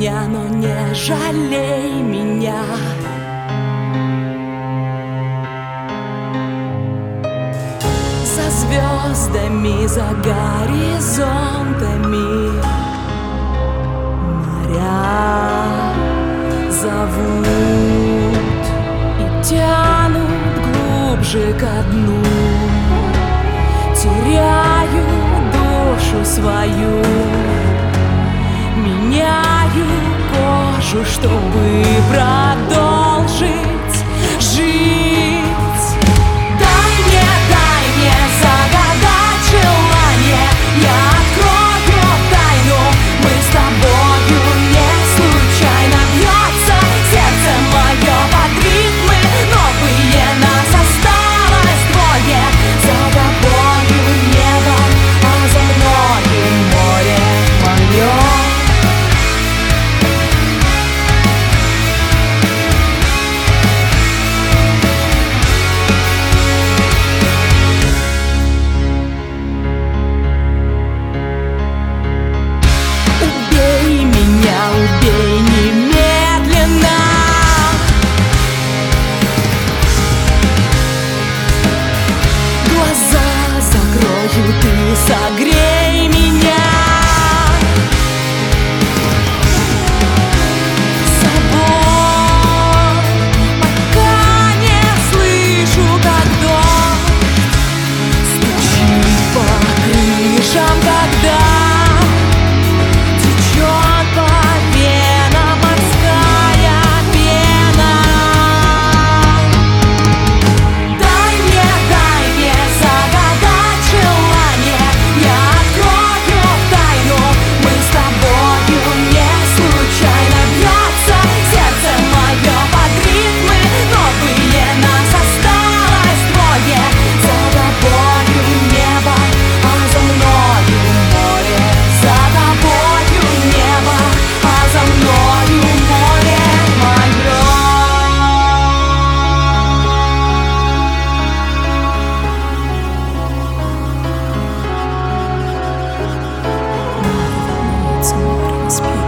меня, но не жалей меня. За звездами, за горизонтами моря зовут и тянут глубже ко дну. Теряю душу свою, меняю кожу, чтобы продолжить жить. Дай мне загадать желание, я открою тайну. Мы с тобою не случайно, бьется сердце мое под ритмы новые, нас осталось двое. За тобою небо, а за мною море мое. Убей немедленно. Глаза закрою, ты согрей меня собой, пока не слышу, как дождь стучит по крышам, когда течет по венам морская пена. Дай мне загадать желание, я открою тайну. Мы с тобою не случайно, бьется сердце мое под ритмы новые, нас осталось двое. За тобою небо, а за мною море. За тобою небо, а за мною море мое. Море волнуется, море не спит.